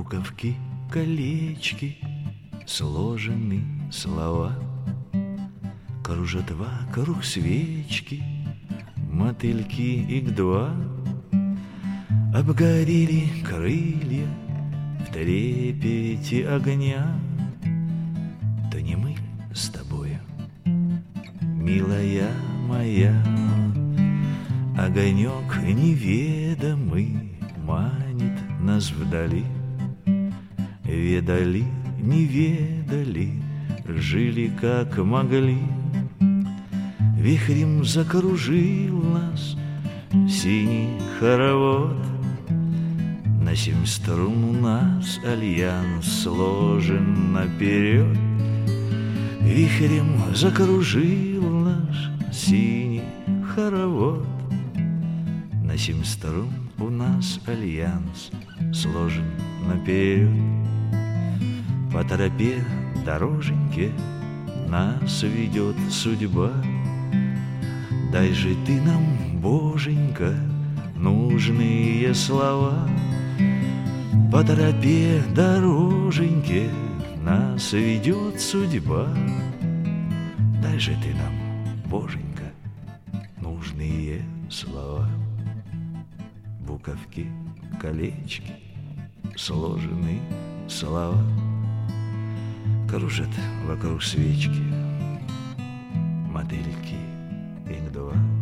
буковки, колечки, сложены слова. Кружат вокруг свечки, мотыльки их два. Обгорели крылья в трепете огня. То не мы с тобою, милая моя, огонек неведомый манит нас вдали. Ведали, не ведали, жили как могли. Вихрем закружил нас синий хоровод. На 7 струн у нас альянс сложен наперед. Вихрем закружил наш синий хоровод. На 7 струн у нас альянс сложен наперед. По тропе дороженьке нас ведет судьба. Дай же ты нам, Боженька, нужные слова. По тропе дороженьке нас ведет судьба. Дай же ты нам, Боженька, нужные слова. Буковки, колечки, сложены слова. Кружат вокруг свечки, мотыльки их два.